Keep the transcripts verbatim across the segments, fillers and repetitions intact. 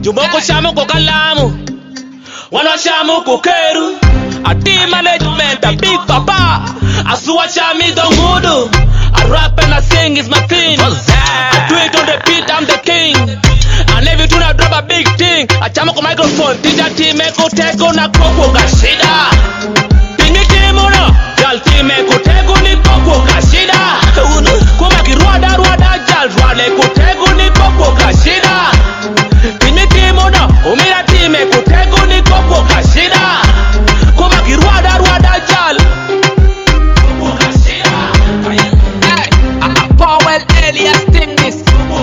Juboko shamu kokalamu, wana shamu kokeru. A team management, a big papa. Asua shami dongudu. I rap and I sing is my thing. I do it on the beat, I'm the king. And every tune I drop a big thing. I chama ko microphone, teacher team eko teko na koko kashida. Tingi team uno, jal team eko teko ni koko kashida. Kuma kirwada rwada jal rwale ko teko ni koko kashida. Tingi team uno, umira team eko teko ni koko kashida. Kuma kirwada rwada jal. Powell Elias Timnis.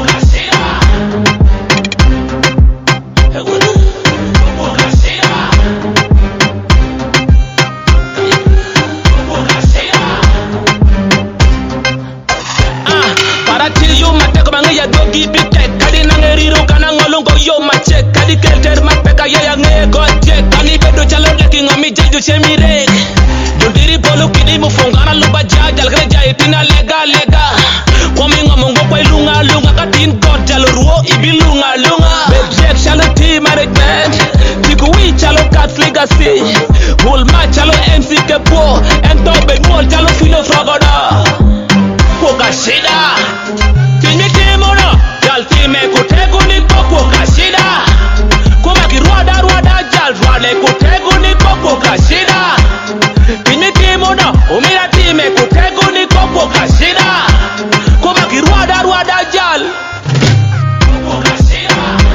Para till you mateko mangia dogi bitek kadi nangeriru kana ngolongo yo mache kadi kelter mapeka ya nge goje kani bedo chalo leki ngomi jeju chemire dundiri polo kidi mufungana luba jaja algreja itina lega lega komi ngomongo kwa lunga lunga katin god jalo ruo ibi lunga lunga bejek chalo team management tikuwi chalo cat legacy mulma chalo M C Kepo ento benwol chalo filo fagoda koka shida tingi timono jal time kutegu ni koko kashida kuma kirwada rwada jal rwale kutegu ni koko kashida tingi timono umira time kutegu ni koko kashida kuma kirwada rwada jal koko kashida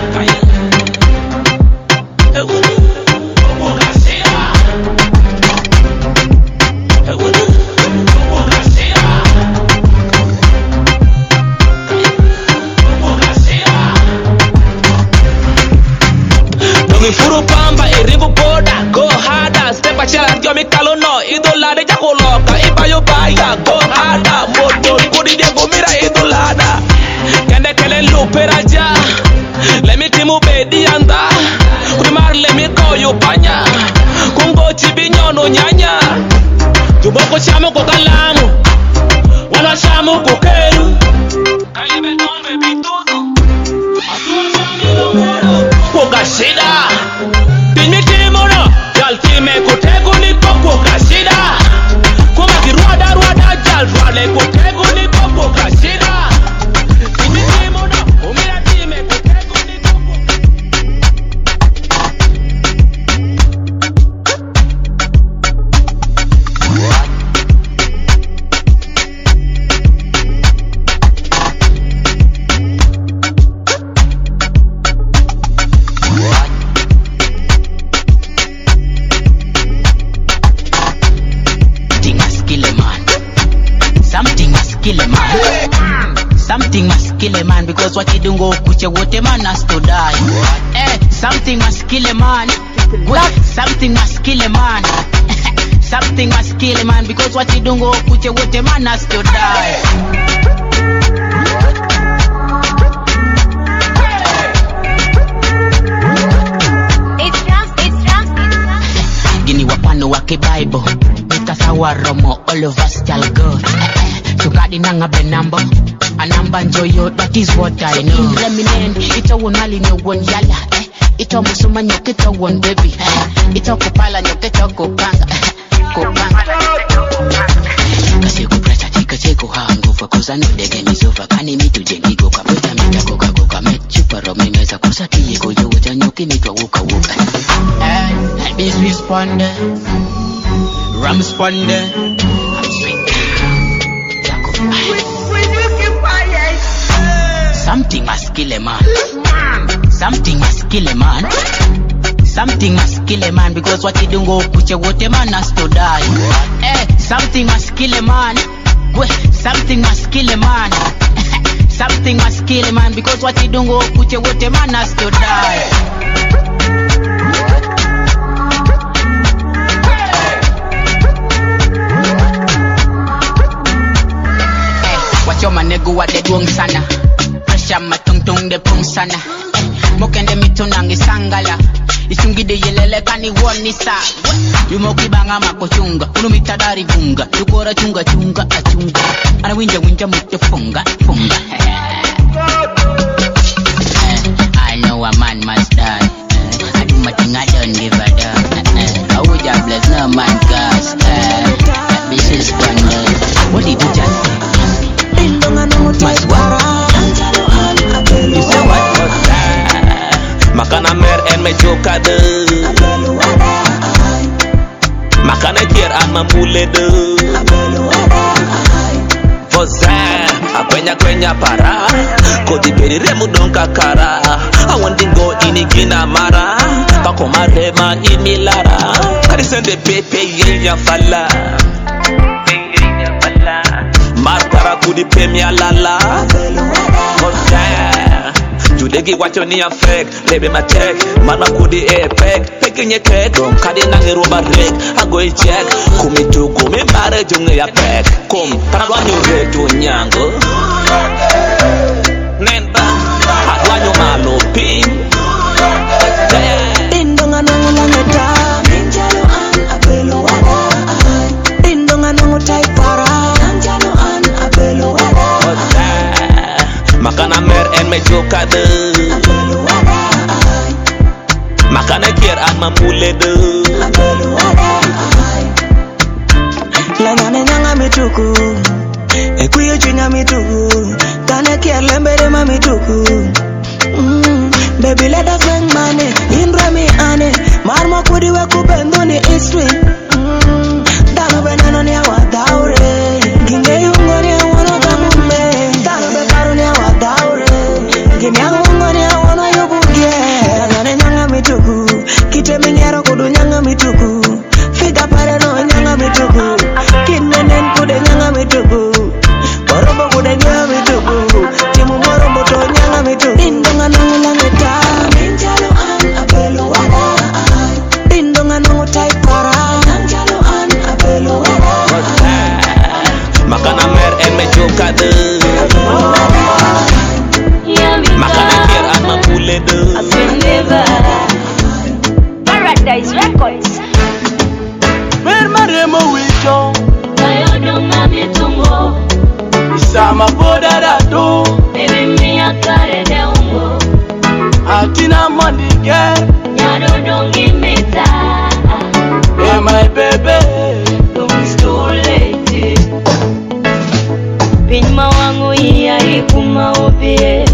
Furu pamba iringu boda go harder step a chala ndio mikalo no idolade jakoloka ibayo baya go harder moto kudi de gomira idolada kende kele luperaja let me timu bedi anda kumar let me go yo panya kungo chibinyono nyanya juboko chamo ko kalamu wana chamo ko keru kalibe nombe bitudu asua chamo lo koka shida tingi timono jal time kutegu ni koko kashida kuma kirwada rwada jal rwale kutegu ni koko kashida tingi timono umira time kutegu ni koko Something must kill a man because what you do go kuche wote man has to die. Eh, something must kill a man. What? Something must kill a man. Something must kill a man because what you do go kuche wote man has to die. It's drums, it's drums, it's drums. Gini wapano wake Bible. Itasawa romo all of us shall go. Sukadi nanga benambo. Anamba njoyo, that is what I know. Reminen, ito wonali no one yala. Eh, ito musuma nyoke to one baby. Eh, ito kupala nyoke to kupanga. Kupanga. Kasi kupresa tika cheko hangover. Cause I know the game is over. Kani mitu jengi go kapeta mita koka koka. Mechupa rome meza kusa tiye go yo. Uta nyoke mitwa wuka wuka. Eh, and this responde. Ram responde. I'm sweet. Something must kill a man. Something must kill a man. Something must kill a man because what you do go kuche wote man has to die. Eh, something must kill a man. Something must kill a man. Something must kill a man because what you do go kuche wote man has to die. Watch your manego what they doing sana. Shama tung tung de pung sana. Mokende mitunangi sangala. Isungi de yelele kani woni sa. Yumoki banga makochunga. Unumitadari vunga. Yukora chunga chunga achunga. Ana winja winja mutte funga funga. I know a man must die. me joka de makana kier ama mule de Fosa akwenya kwenya para kodi beri remu donka kara awandingo inigina mara bako marema imilara kari sende pepe yenya fala yenya fala markara kudi pemia lala Fosa judegi wacho ni a fake lebe matek mana kudi epic pekinye keko kadi nange roba rek ago i check kumitu kumi mare junge ya pek kum parwanyo retu nyango nenba adwanyo malo pin Indonga nongo langeta Ninjalo an apelo wada Indonga nongo taipara Ninjalo an apelo wada makana mer en me joka de Apelo wada makana kier an mamule de Apelo wada Lanyane nyanga mituku Ekuyo chinya mituku Kane kier lembere ma mituku Mm, baby let us make money Indra mi ane Marma kudi we kubendu ni history mm, Dano benano ni awa daure Gine yungo ni awana kamume Dano bekaru ni awa daure Gine yungo ni awana yubuge Nyangane nyanga mituku Kite minyero kudu nyanga mituku Figa pare no nyanga mituku Kinenen kude nyanga mituku Borobo kude nyanga mituku Timu morombo to nyanga mituku Indonga nongo langeta Ninjalo an apelo wada Indonga nongo taipara Ninjalo an apelo wada makana mer en me joka de makana kier an mamule de Paradise Records. Mer maremo wicho Nayodonga mitungo. Isama boda da do Baby mi akare de ungo. Atina money girl Nyadodongi mita. Hey my baby It's too late. Pinma wangu iya ikuma obie.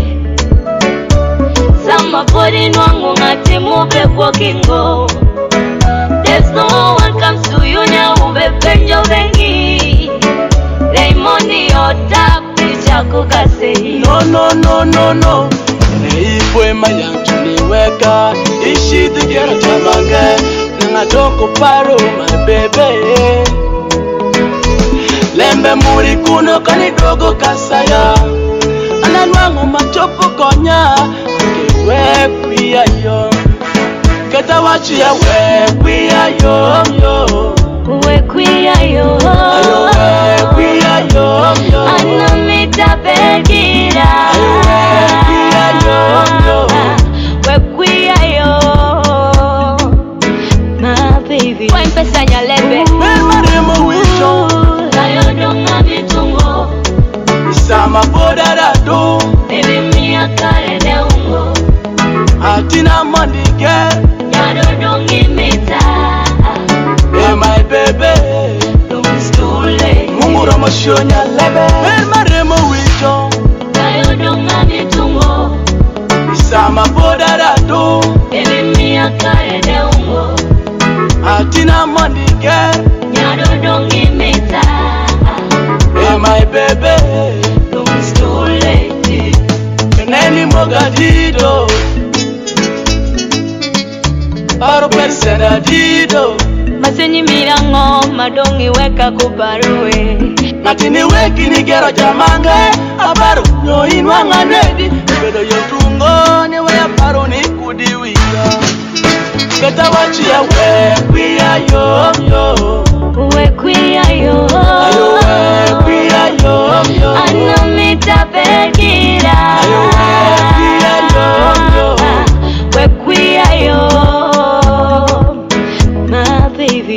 Sama podi nwangu ngati mube kwa kingo. There's no one comes to you now ube penjo vengi. Lay money or tap picha kukase. No no no no no Neipwe mayantu niweka Ishi tigero chamange Nanga toko paro my baby Lembe muri kuno kanidogo kasaya Ananwango machopo konya Kewe kuya yo Keta wachi ya we kuya yo yo We kuya yo. Ayo we kuya yo yo Anamita begira. Ayo we kuya yo yo We kuya yo. My baby. Kwa mpesa nyalebe. Mer maremo wicho Nayodonga mitungo. Isama boda da do Baby mi akare de ungo. Atina money girl Nyadodongi mita. Hey my baby It's too late. Mungu ramoshonya lebe Mer maremo wicho Nayodonga mitungo. Isama boda da do Baby mi akare de ungo. Atina money girl Nyadodongi mita. Hey my baby It's too late. Keneni mogadido Paro persena dido Masenyi mirango madongi weka kubarue. Natini weki ni gero jamange Abaru nyo inwanga nedi Bedo yotungo ni we aparo ni kudiwia Keta wachi ya we kuya yo yo We kuya yo. Ayo we kuya yo yo Anamita begira. Ayo we kuya yo yo We kuya yo. My baby.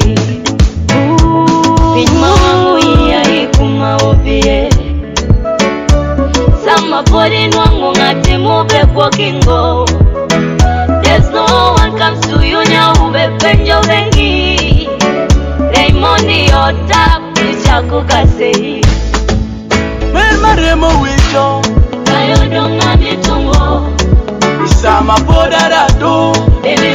Pinma wangu iya ikuma obie. Sama podi nwangu ngati mube kwa kingo. There's no one comes to you now ube penjo vengi. Lay money or tap picha kukase. Mer maremo wicho Nayodonga mitungo. Isama boda da do Baby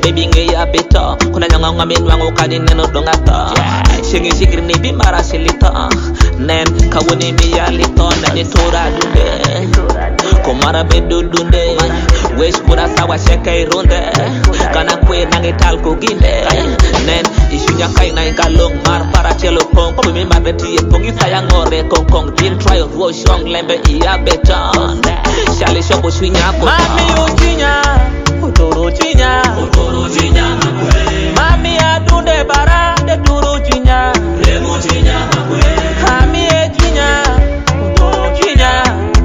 baby nge ya beto kuna nyanga ngamen wangu kadi neno dongata shingi sigri ni bimara silita nen kawuni mi ya lito nani tora dunde kumara bedu dunde wesh kura sawa sheka irunde kana kwe nangi talko ginde nen ishunya kai na ingalong mar para chelo pong komi mi mabeti e pongi saya ngore kong kong din try of wash wrong lembe iya beton shali shobo shunya ko mami uchinya utoro chinya utoro chinya makwe mami adunde bara de turu chinya lemo chinya makwe mami e chinya utoro chinya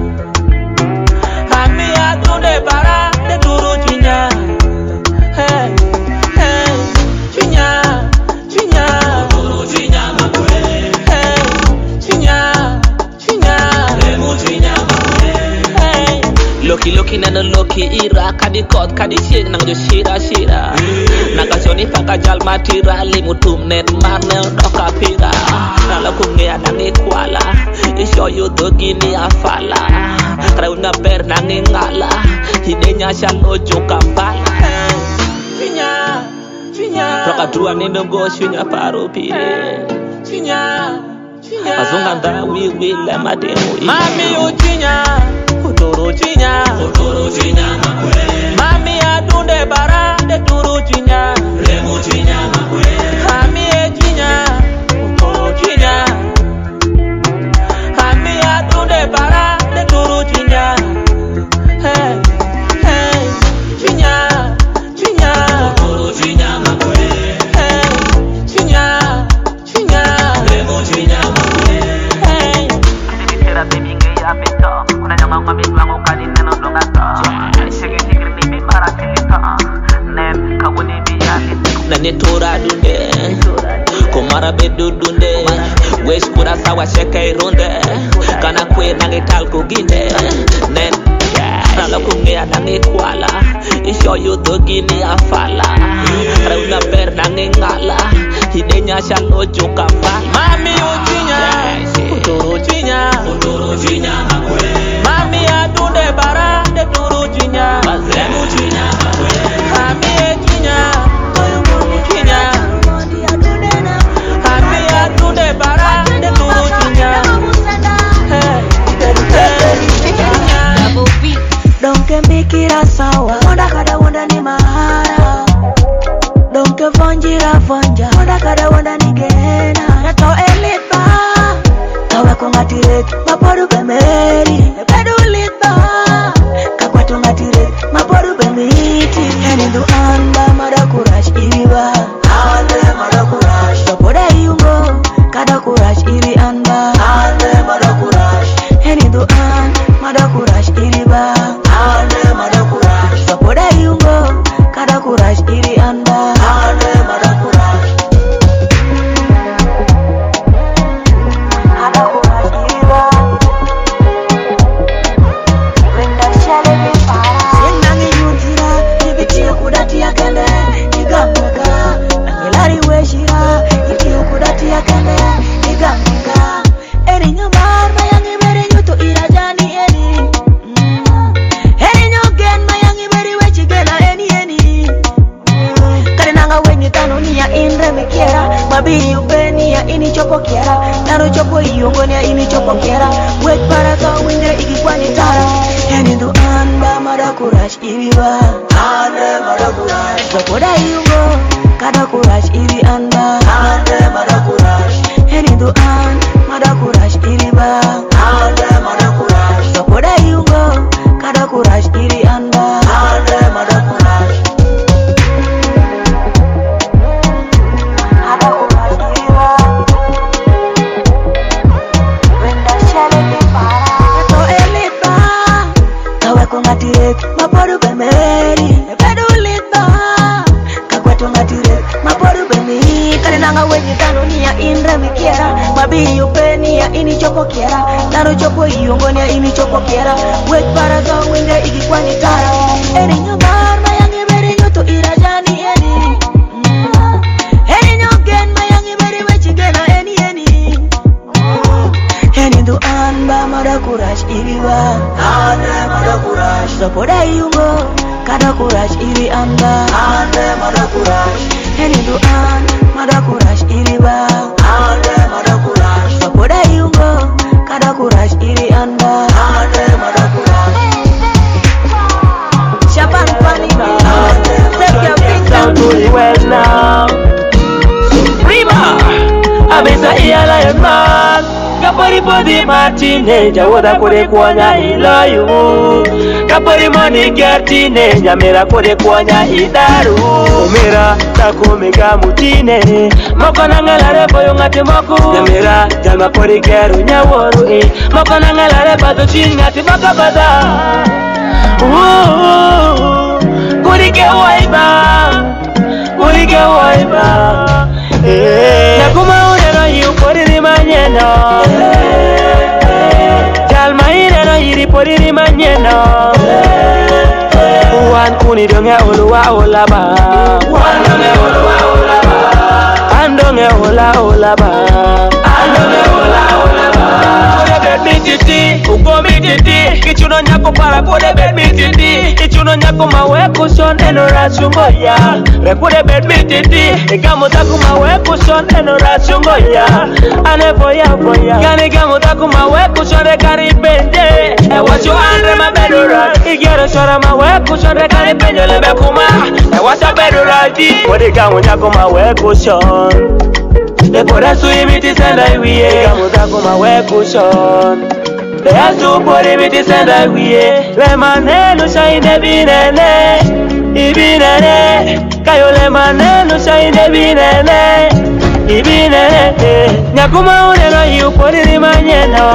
mami adunde bara de turu chinya hey hey chinya chinya utoro chinya makwe hey chinya chinya lemo chinya makwe hey loki loki nana loki ira kadi kot kadi shit nang jo shira shira naga joni paka jal matira limutum net marnel doka pira nala kungia nangi kwala isho yu dogini afala rauna ber nangi ngala hidenya shalo joka pala chinya chinya roka dua nindo go shunya paro pire chinya chinya azunga nda wi wi le mademu mami uchinya utoro chinya utoro chinya makwe mami adunde bara de turu chinya lemo chinya makwe mami e chinya utoro chinya mami adunde bara de turu chinya hey hey chinya chinya utoro chinya makwe hey chinya chinya lemo chinya makwe hey kira baby nge ya beto kuna nyanga ngami wangu kadi neno dongata shege shege ni mi mara silita nen kawuni mi ya nani tora dunde kumara bedu dunde wesh kura sawa sheka irunde kana kwe nangi talko ginde nen nala kungia nangi kwala isho yu dogini afala rauna ber nangi ngala hidenya shalo joka pala mami uchinya utoro chinya utoro chinya makwe mami adunde bara de turu chinya lemu chinya makwe mami e chinya chinya mami adunde bara de turu chinya hey hey donke mikira sawa wanda kada wanda ni mahara donke vonjira vonja wanda kada wanda ni gena nato elitba kawe kongatire maporu bemeri bedu litba kakwato ngatire maporu bemiti henindu anda madakurash iriba ande madakurash topoda yungo kada kurash iri anda ande madakurash henindu an madakurash iriba ande madakurash topoda yungo kada kurash iri anda ande madakurash Mabini upeni ya ini chopo kiera naro chopo iyongoni ya ini chopo kiera wet para ka winde ikikwani tara henindu anda madakurash iriba ande madakurash topoda iyongo kadakurash iri anda ande madakurash henindu an madakurash iriba ande madakurash topoda iyongo kadakurash iri anda ande madakurash maporu bemeri bedu litba kakwato ngatire maporu bemeri kale nanga wenye tano ni ya indra mikiera mabini upeni ya ini chopo kiera naro chopo iyongoni ya ini chopo kiera wet para ka winde ikikwani tara eni nyamar mayangi beri nyoto irajani eni eni nyogen mayangi beri wechigena eni eni eni du anba madakurash iriba ane madakurash topoda yungo kada kurash iri anda ande mada kurash heni du an mada kurash iri ba ande mada kurash papoda yungo kada kurash iri anda ande mada kurash Shaban Pani take your things Sound really well now Prima Abisa iya lion man Kapori podi martine Jawoda kore kuanya iloyu Kapori moni gertine Nyamera kore kuanya idaru Umira takumika mutine Moko nangalare boyo ngati moku Nyamera jalma kore geru nyaworu eh Moko nangalare bato chin ngati maka bada Kurike waiba Kurike waiba Nakuma uneno yu poriri manyeno Jalma ineno yiri poriri manyeno Wan kuni donge uluwa ulaba Wan donge uluwa ulaba Andonge ula ulaba Andonge ula ulaba Kode bed mititi, ugo mititi Kichuno nyako para kode bed mititi Kichuno nyako mawe kushon eno rachungo ya Rekode bed mititi Ikamu taku mawe kushon eno rachungo ya Ane boya boya Gani kamu taku mawe kushon rekari benje Ewa chu andre ma bedura Igero shora mawe kushon rekari benje lebe kuma Ewa sa bedura di Kode kamu nyako mawe kushon Dekora sui miti senda iwiye Kamu taku mawe kushon Lea su pori miti senda iwiye Le manenu shaine binene Ibinene Kayo le manenu shaine binene Ibinene Nyakuma uneno yu pori rimanyeno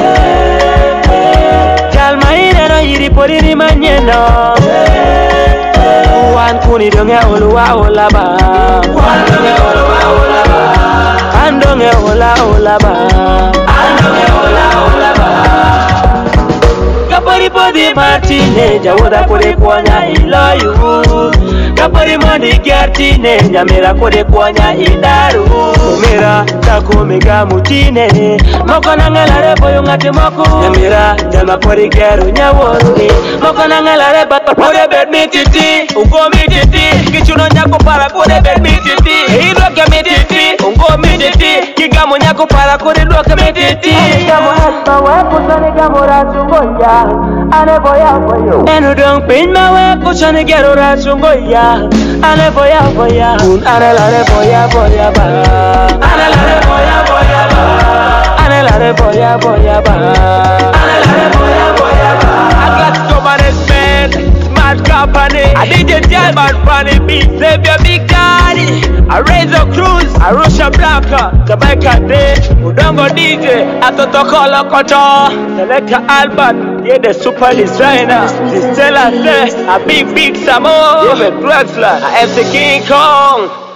Jalma ineno yiri pori rimanyeno Wan kuni donge uluwa ulaba Wan donge uluwa ulaba Andonge ula ulaba Andonge ula ulaba Kapori podi martine Jawoda kode kuanya iloyu Kapori moni gertine Nyamera kode kuanya idaru Umira takumika mutine Moko nangalare boyo ngati moku Nyamera jalma kori geru nyaworu Moko nangalare bata kode bed mititi Ugo mititi Kichuno nyako para kode bed mititi Iloke mititi Ungo mititi Kigamu nyako para kode loke mititi Kigamu hasma weku sani gamu rachungoya Ane boya boyo Enu dong pin ma weku sani geru rachungoya Ane boya boya Un ane lare boya boya ba Ane lare boya boya ba Ane lare boya boya ba Ane lare boya boya ba I got so many men Smart company I D J Jalman Funny Beat Save your big daddy I raise a cruise Arusha Blanca Jamaica Day Udongo D J Atoto Kolo Koto Selecta Albert Yeah the super designer Stella say A big big Samo Yeah the Drexler A M C King Kong